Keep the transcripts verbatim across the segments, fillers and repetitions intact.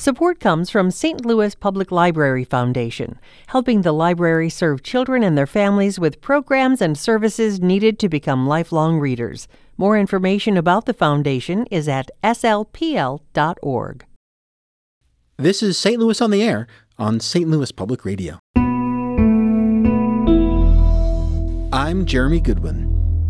Support comes from Saint Louis Public Library Foundation, helping the library serve children and their families with programs and services needed to become lifelong readers. More information about the foundation is at s l p l dot org. This is Saint Louis on the Air on Saint Louis Public Radio. I'm Jeremy Goodwin.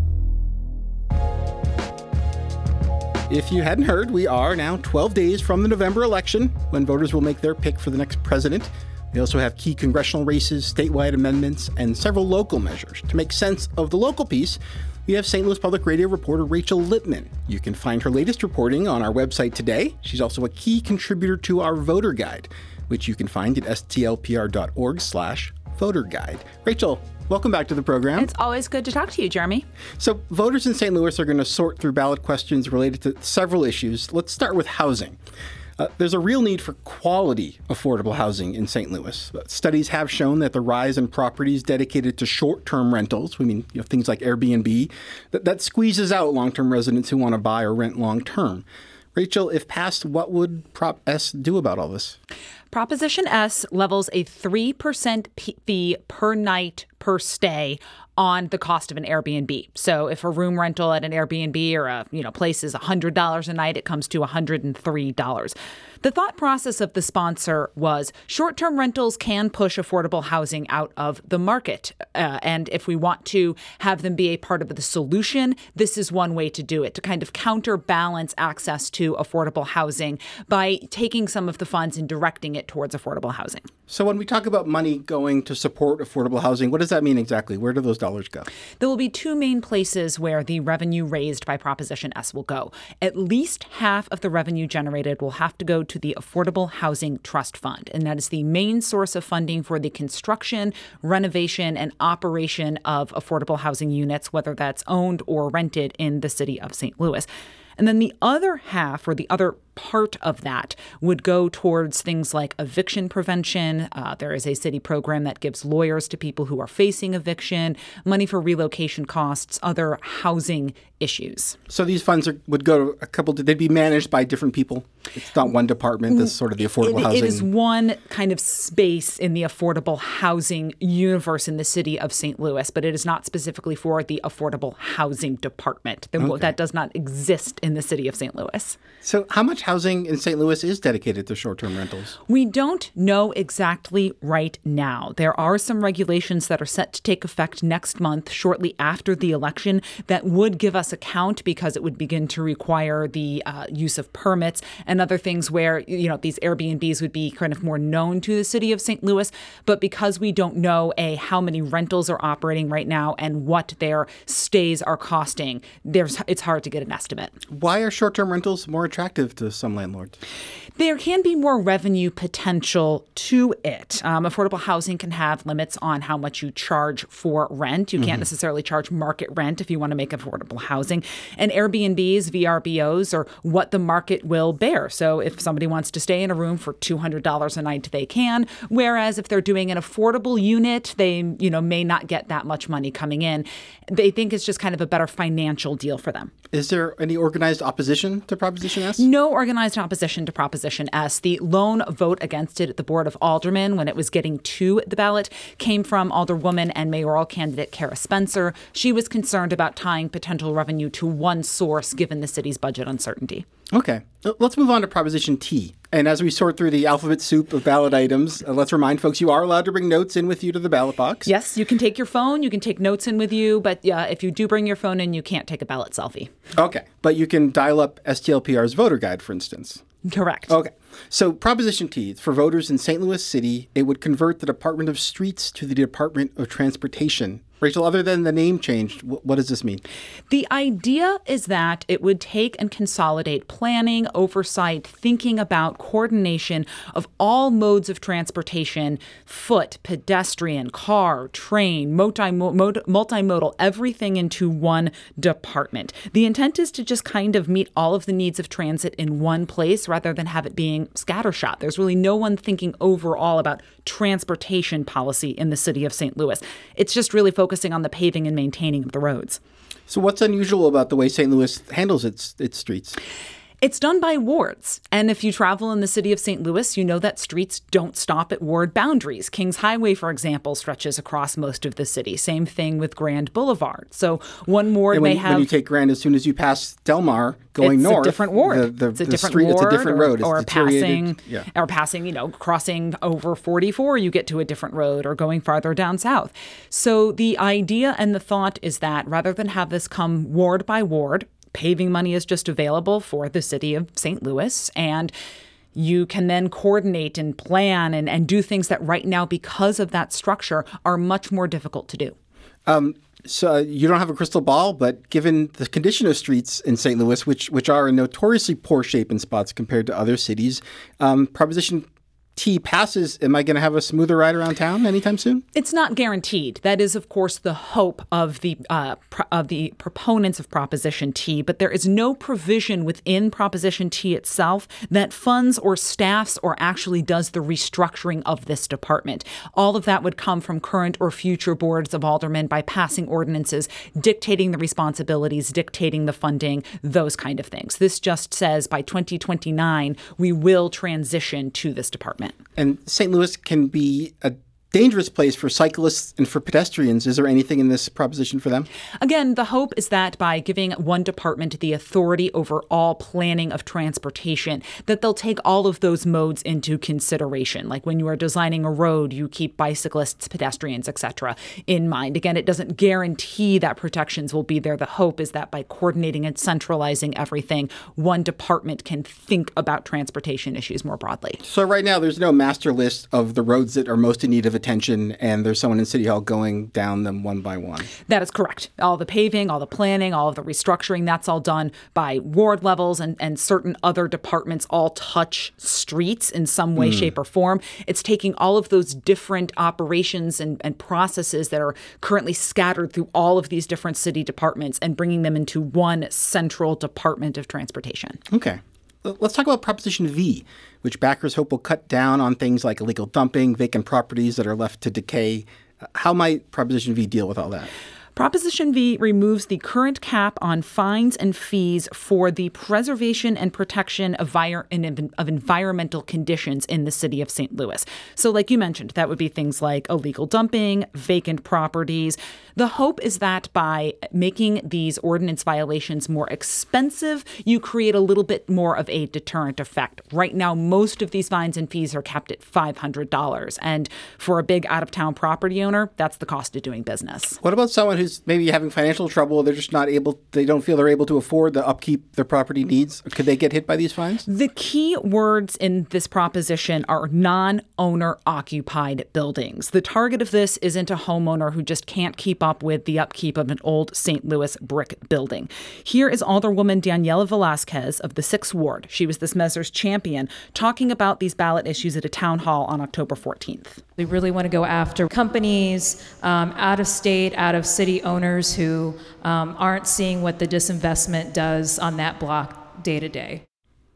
If you hadn't heard, we are now twelve days from the November election, when voters will make their pick for the next president. They also have key congressional races, statewide amendments, and several local measures. To make sense of the local piece, we have Saint Louis Public Radio reporter Rachel Lippman. You can find her latest reporting on our website today. She's also a key contributor to our voter guide, which you can find at s t l p r dot org slash voter guide. Rachel, welcome back to the program. It's always good to talk to you, Jeremy. So voters in Saint Louis are going to sort through ballot questions related to several issues. Let's start with housing. Uh, there's a real need for quality, affordable housing in Saint Louis. Uh, studies have shown that the rise in properties dedicated to short-term rentals, we mean you know, things like Airbnb, that, that squeezes out long-term residents who want to buy or rent long-term. Rachel, if passed, what would Prop S do about all this? Proposition S levels a three percent fee per night per stay on the cost of an Airbnb. So if a room rental at an Airbnb or a you know place is one hundred dollars a night, it comes to one hundred three dollars. The thought process of the sponsor was short-term rentals can push affordable housing out of the market. Uh, and if we want to have them be a part of the solution, this is one way to do it, to kind of counterbalance access to affordable housing by taking some of the funds and directing it towards affordable housing. So when we talk about money going to support affordable housing, what does that mean exactly? Where do those dollars go? There will be two main places where the revenue raised by Proposition S will go. At least half of the revenue generated will have to go to the Affordable Housing Trust Fund, and that is the main source of funding for the construction, renovation, and operation of affordable housing units, whether that's owned or rented in the city of Saint Louis. And then the other half, or the other part of that, would go towards things like eviction prevention. Uh, there is a city program that gives lawyers to people who are facing eviction, money for relocation costs, other housing issues. So these funds are, would go to a couple, they'd be managed by different people? It's not one department, this is sort of the affordable it, housing. It is one kind of space in the affordable housing universe in the city of Saint Louis, but it is not specifically for the affordable housing department. Okay. That does not exist in the city of Saint Louis. So how much housing in Saint Louis is dedicated to short-term rentals? We don't know exactly right now. There are some regulations that are set to take effect next month, shortly after the election, that would give us a count because it would begin to require the uh, use of permits and other things where, you know, these Airbnbs would be kind of more known to the city of Saint Louis. But because we don't know, A, how many rentals are operating right now and what their stays are costing, there's it's hard to get an estimate. Why are short-term rentals more attractive to some landlords? There can be more revenue potential to it. Um, affordable housing can have limits on how much you charge for rent. You mm-hmm. can't necessarily charge market rent if you want to make affordable housing. And Airbnbs, V R B Os, are what the market will bear. So if somebody wants to stay in a room for two hundred dollars a night, they can. Whereas if they're doing an affordable unit, they you know may not get that much money coming in. They think it's just kind of a better financial deal for them. Is there any organized opposition to Proposition S? No organized opposition to Proposition S. The lone vote against it at the Board of Aldermen when it was getting to the ballot came from Alderwoman and mayoral candidate Kara Spencer. She was concerned about tying potential revenue to one source given the city's budget uncertainty. Okay. Let's move on to Proposition T. And as we sort through the alphabet soup of ballot items, uh, let's remind folks you are allowed to bring notes in with you to the ballot box. Yes, you can take your phone, you can take notes in with you, but uh, if you do bring your phone in, you can't take a ballot selfie. Okay. But you can dial up S T L P R's voter guide, for instance. Correct. Okay. So Proposition T, for voters in Saint Louis City, it would convert the Department of Streets to the Department of Transportation. Rachel, other than the name change, what does this mean? The idea is that it would take and consolidate planning, oversight, thinking about coordination of all modes of transportation, foot, pedestrian, car, train, multimodal, multimodal, everything into one department. The intent is to just kind of meet all of the needs of transit in one place rather than have it being scattershot. There's really no one thinking overall about transportation policy in the city of Saint Louis. It's just really focusing on the paving and maintaining of the roads. So what's unusual about the way Saint Louis handles its its streets? It's done by wards. And if you travel in the city of Saint Louis, you know that streets don't stop at ward boundaries. Kings Highway, for example, stretches across most of the city. Same thing with Grand Boulevard. So one ward when, may have... When you take Grand, as soon as you pass Del Mar going it's north... It's a different ward. The, the, it's a the different street, ward. It's a different road. It's or, or passing, yeah. or passing, you know, crossing over forty-four, you get to a different road, or going farther down south. So the idea and the thought is that rather than have this come ward by ward, paving money is just available for the city of Saint Louis, and you can then coordinate and plan and, and do things that right now, because of that structure, are much more difficult to do. Um, so you don't have a crystal ball, but given the condition of streets in Saint Louis, which which are in notoriously poor shape in spots compared to other cities, um, Proposition T passes, am I going to have a smoother ride around town anytime soon? It's not guaranteed. That is, of course, the hope of the uh, pro- of the proponents of Proposition T, but there is no provision within Proposition T itself that funds or staffs or actually does the restructuring of this department. All of that would come from current or future boards of aldermen by passing ordinances, dictating the responsibilities, dictating the funding, those kind of things. This just says by twenty twenty-nine, we will transition to this department. And Saint Louis can be a dangerous place for cyclists and for pedestrians. Is there anything in this proposition for them? Again, the hope is that by giving one department the authority over all planning of transportation, that they'll take all of those modes into consideration. Like when you are designing a road, you keep bicyclists, pedestrians, et cetera in mind. Again, it doesn't guarantee that protections will be there. The hope is that by coordinating and centralizing everything, one department can think about transportation issues more broadly. So right now, there's no master list of the roads that are most in need of attention, and there's someone in City Hall going down them one by one. That is correct. All the paving, all the planning, all of the restructuring, that's all done by ward levels, and, and certain other departments all touch streets in some way, mm. shape, or form. It's taking all of those different operations and, and processes that are currently scattered through all of these different city departments and bringing them into one central department of transportation. Okay. Let's talk about Proposition V, which backers hope will cut down on things like illegal dumping, vacant properties that are left to decay. How might Proposition V deal with all that? Proposition V removes the current cap on fines and fees for the preservation and protection of, vir- of environmental conditions in the city of Saint Louis. So like you mentioned, that would be things like illegal dumping, vacant properties. The hope is that by making these ordinance violations more expensive, you create a little bit more of a deterrent effect. Right now, most of these fines and fees are capped at five hundred dollars. And for a big out-of-town property owner, that's the cost of doing business. What about someone who's maybe having financial trouble? They're just not able, they don't feel they're able to afford the upkeep their property needs. Could they get hit by these fines? The key words in this proposition are non-owner occupied buildings. The target of this isn't a homeowner who just can't keep up with the upkeep of an old Saint Louis brick building. Here is Alderwoman Daniela Velasquez of the sixth Ward. She was this measure's champion, talking about these ballot issues at a town hall on October fourteenth. We really want to go after companies, um, out of state, out of city owners who um, aren't seeing what the disinvestment does on that block day to day.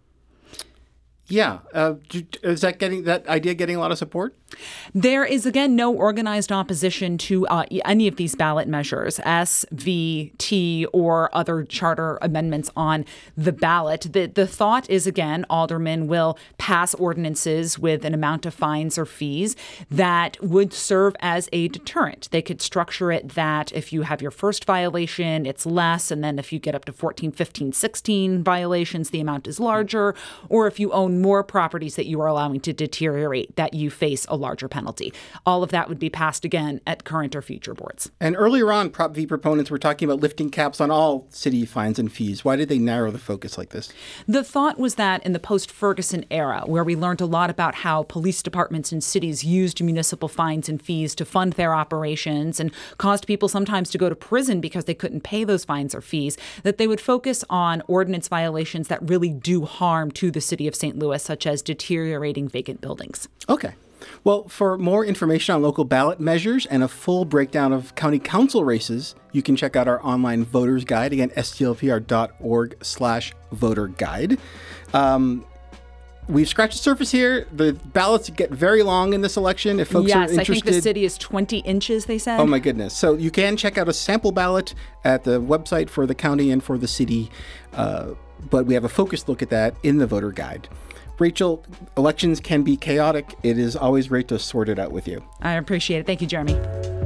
Yeah. Uh, is that getting that idea getting a lot of support? There is, again, no organized opposition to uh, any of these ballot measures, S, V, T, or other charter amendments on the ballot. The, the thought is, again, aldermen will pass ordinances with an amount of fines or fees that would serve as a deterrent. They could structure it that if you have your first violation, it's less, and then if you get up to fourteen, fifteen, sixteen violations, the amount is larger, or if you own more properties that you are allowing to deteriorate, that you face a larger penalty. All of that would be passed again at current or future boards. And earlier on, Prop V proponents were talking about lifting caps on all city fines and fees. Why did they narrow the focus like this? The thought was that in the post-Ferguson era, where we learned a lot about how police departments and cities used municipal fines and fees to fund their operations and caused people sometimes to go to prison because they couldn't pay those fines or fees, that they would focus on ordinance violations that really do harm to the city of Saint Louis, such as deteriorating vacant buildings. Okay. Well, for more information on local ballot measures and a full breakdown of county council races, you can check out our online voters guide. Again, s t l p r dot org slash voter guide. Um, we've scratched the surface here. The ballots get very long in this election. If folks yes, are interested. I think the city is twenty inches, they said. Oh, my goodness. So you can check out a sample ballot at the website for the county and for the city. Uh, but we have a focused look at that in the voter guide. Rachel, elections can be chaotic. It is always great to sort it out with you. I appreciate it. Thank you, Jeremy.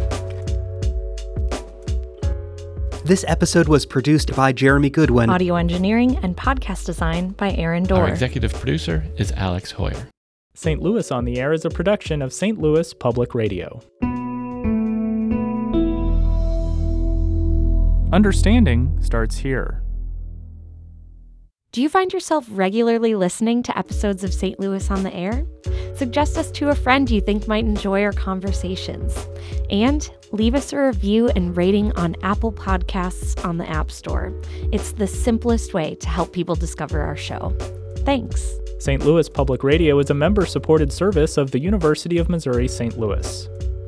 This episode was produced by Jeremy Goodwin. Audio engineering and podcast design by Aaron Dorr. Our executive producer is Alex Hoyer. Saint Louis on the Air is a production of Saint Louis Public Radio. Understanding starts here. Do you find yourself regularly listening to episodes of Saint Louis on the Air? Suggest us to a friend you think might enjoy our conversations. And leave us a review and rating on Apple Podcasts on the App Store. It's the simplest way to help people discover our show. Thanks. Saint Louis Public Radio is a member-supported service of the University of Missouri Saint Louis.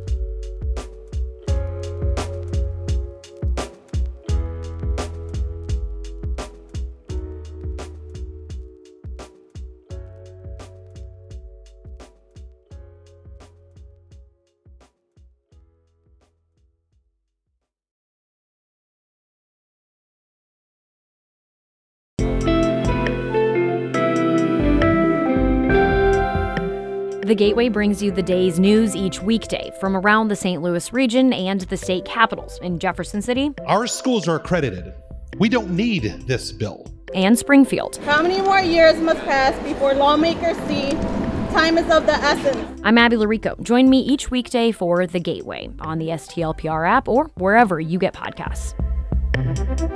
The Gateway brings you the day's news each weekday from around the Saint Louis region and the state capitals in Jefferson City. Our schools are accredited. We don't need this bill. And Springfield. How many more years must pass before lawmakers see time is of the essence? I'm Abby Larico. Join me each weekday for The Gateway on the S T L P R app or wherever you get podcasts.